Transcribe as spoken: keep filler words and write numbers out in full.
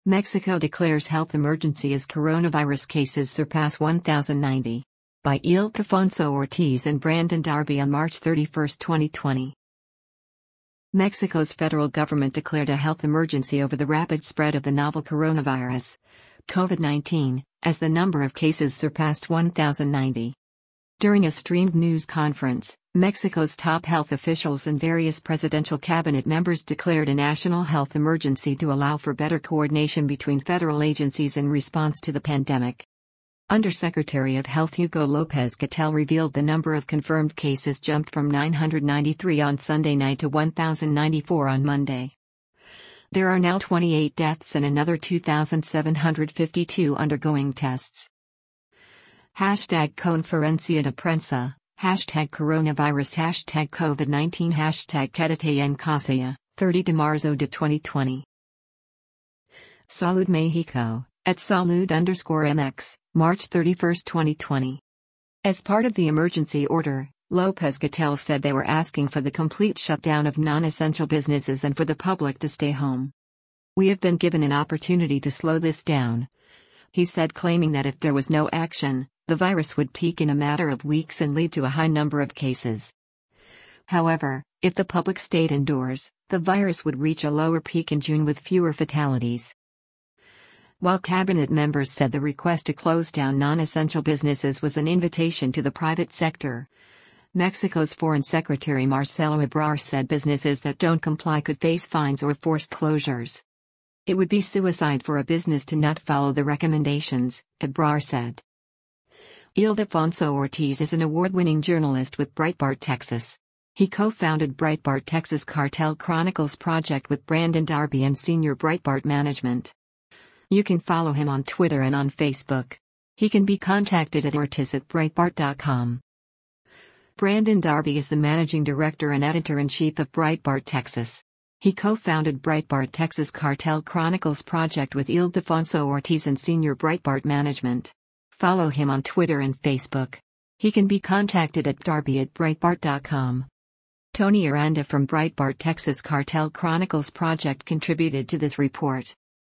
Mexico declares health emergency as coronavirus cases surpass one thousand ninety. By Ildefonso Ortiz and Brandon Darby on March thirty-first, twenty twenty. Mexico's federal government declared a health emergency over the rapid spread of the novel coronavirus, COVID nineteen, as the number of cases surpassed one thousand ninety. During a streamed news conference, Mexico's top health officials and various presidential cabinet members declared a national health emergency to allow for better coordination between federal agencies in response to the pandemic. Undersecretary of Health Hugo Lopez-Gatell revealed the number of confirmed cases jumped from nine hundred ninety-three on Sunday night to one thousand ninety-four on Monday. There are now twenty-eight deaths and another two thousand seven hundred fifty-two undergoing tests. Hashtag Conferencia de Prensa, hashtag coronavirus, hashtag COVID nineteen, hashtag Quédate en casa, thirty de marzo de twenty twenty. Salud Mexico, at salud underscore mx, March thirty-first, twenty twenty. As part of the emergency order, Lopez-Gatell said they were asking for the complete shutdown of non-essential businesses and for the public to stay home. We have been given an opportunity to slow this down, he said, claiming that if there was no action, the virus would peak in a matter of weeks and lead to a high number of cases. However, if the public stayed indoors, the virus would reach a lower peak in June with fewer fatalities. While cabinet members said the request to close down non-essential businesses was an invitation to the private sector, Mexico's Foreign Secretary Marcelo Ebrard said businesses that don't comply could face fines or forced closures. It would be suicide for a business to not follow the recommendations, Ebrard said. Ildefonso Ortiz is an award-winning journalist with Breitbart Texas. He co-founded Breitbart Texas Cartel Chronicles project with Brandon Darby and senior Breitbart management. You can follow him on Twitter and on Facebook. He can be contacted at ortiz at breitbart dot com. Brandon Darby is the managing director and editor-in-chief of Breitbart Texas. He co-founded Breitbart Texas Cartel Chronicles project with Ildefonso Ortiz and senior Breitbart management. Follow him on Twitter and Facebook. He can be contacted at darby at breitbart dot com. Tony Aranda from Breitbart Texas Cartel Chronicles project contributed to this report.